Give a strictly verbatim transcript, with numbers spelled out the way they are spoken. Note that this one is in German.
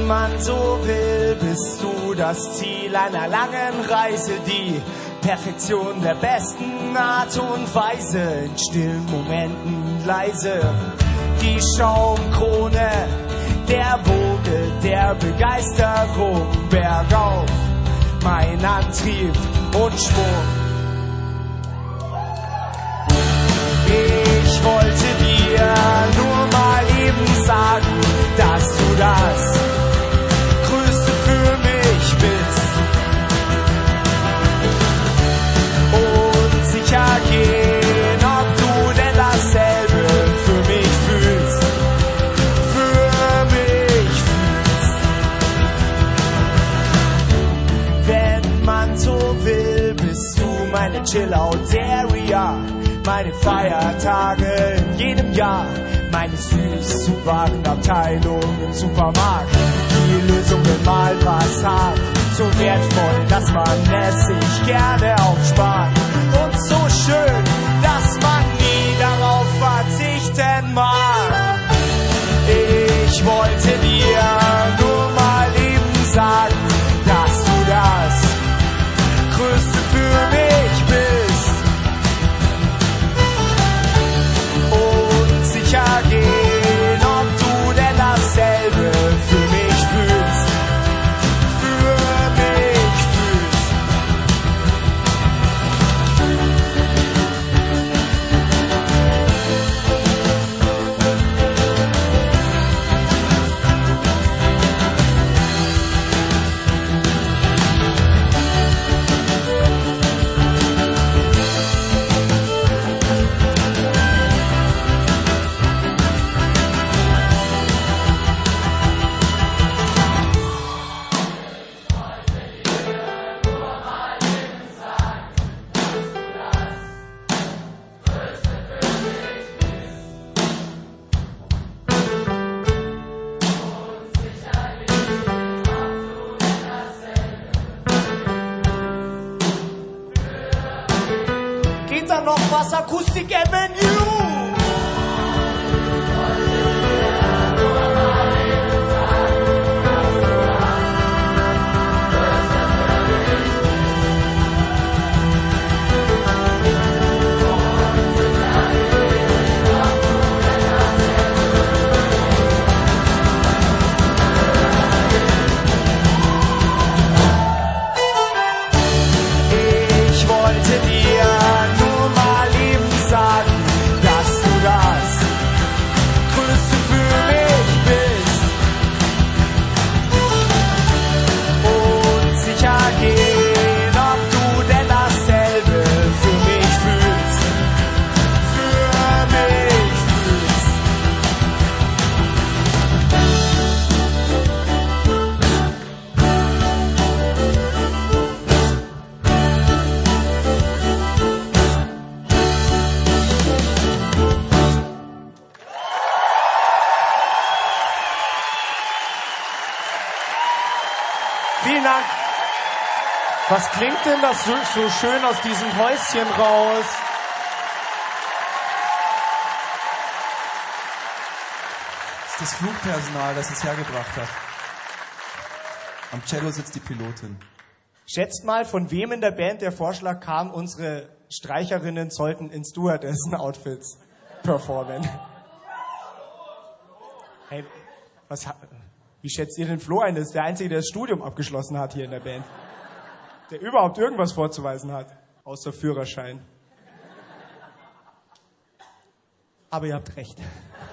Wenn man so will, bist du das Ziel einer langen Reise, die Perfektion der besten Art und Weise, in stillen Momenten leise, die Schaumkrone der Woge der Begeisterung, bergauf, mein Antrieb und Schwung. Ich wollte dir nur mal eben sagen, dass du das Größte für mich bist. Und sicher gehen, ob du denn dasselbe für mich fühlst. Für mich fühlst. Wenn man so will, bist du meine Chill-Out-Area. Meine Feiertage in jedem Jahr, meine Süß-Warenabteilung im Supermarkt. Die Lösung, wenn mal was hart, so wertvoll, dass man es sich gerne aufspart. Und so schön, dass man nie darauf verzichten mag. Ich wollte dir nur mal eben sagen, dass du das Größte für mich bist. Gehen, ob du denn dasselbe für mich fühlst, für mich fühlst. Acoustic Avenue. Ich wollte dir nur mal eben sagen, dass du das Größte für mich bist. Und sicher gehen, ob du denn dasselbe für mich fühlst. Für mich fühlst. Vielen Dank. Was klingt denn das so, so schön aus diesem Häuschen raus? Das ist das Flugpersonal, das es hergebracht hat. Am Cello sitzt die Pilotin. Schätzt mal, von wem in der Band der Vorschlag kam, unsere Streicherinnen sollten in Stewardessen-Outfits performen. Hey, was, wie schätzt ihr den Flo ein? Das ist der Einzige, der das Studium abgeschlossen hat hier in der Band. Der überhaupt irgendwas vorzuweisen hat, außer Führerschein. Aber ihr habt recht.